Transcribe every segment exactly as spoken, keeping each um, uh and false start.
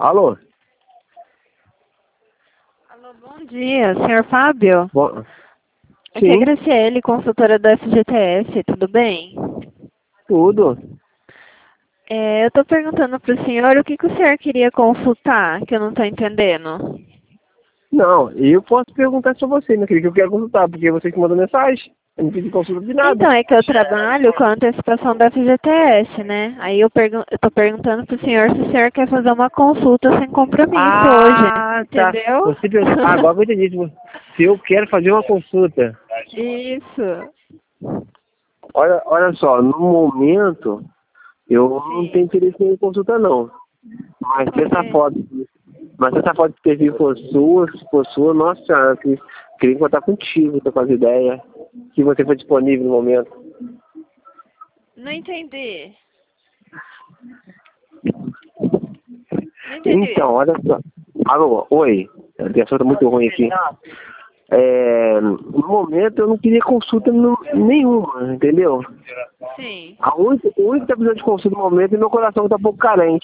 Alô? Alô, bom dia, senhor Fábio? Bom, Aqui é sim, Graciele, consultora da F G T S, tudo bem? tudo. É, eu estou perguntando para o senhor o que, que o senhor queria consultar, que eu não estou entendendo. Não, eu posso perguntar só você, meu querido, que eu quero consultar, porque você que mandou mensagem. Eu não pedi consulta de nada. Então, é que eu trabalho com a antecipação da F G T S, né? Aí eu estou perguntando para o senhor se o senhor quer fazer uma consulta sem compromisso hoje, Ah, tá. entendeu? Você perguntou. Ah, agora eu entendi. Se eu quero fazer uma consulta. Isso. Olha, olha só, no momento, eu não Sim. tenho interesse em consulta, não. Mas se essa Ok. foto, mas se essa foto de perfil for sua, se for sua, nossa senhora, eu queria queria contar contigo, tô com as ideias, que você for disponível no momento. Não entendi. Não entendi. Então, olha só. Alô, oi. A ligação tá muito ruim aqui. É, no momento eu não queria consulta no- nenhuma, entendeu? Sim. A única, o único que tá precisando de consulta no momento é meu coração que tá um pouco carente.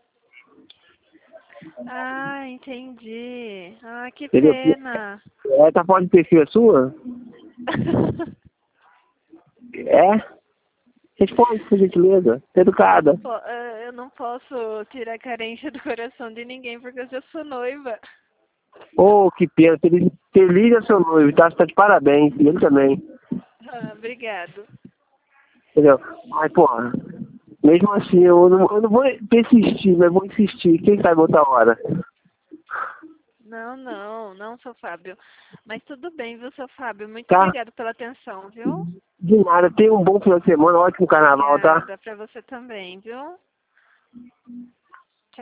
Ah, entendi. Ah, que Entendeu? pena. É, tá fora de perfil é sua? É? Responde, por gentileza. Tá educada. Pô, eh, eu não posso tirar a carência do coração de ninguém porque eu já sou noiva. Oh, que pena. Feliz, feliz é seu noivo, tá? Você tá de parabéns. E ele também. Ah, obrigado. Entendeu? Mas, porra, mesmo assim, eu não, eu não vou persistir, mas vou insistir. Quem sabe outra hora? Não, não, não, seu Fábio. Mas tudo bem, viu, seu Fábio? Muito Tá? obrigada pela atenção, viu? De nada. Tenha um bom final de semana, ótimo carnaval, tá? Obrigada pra você também, viu?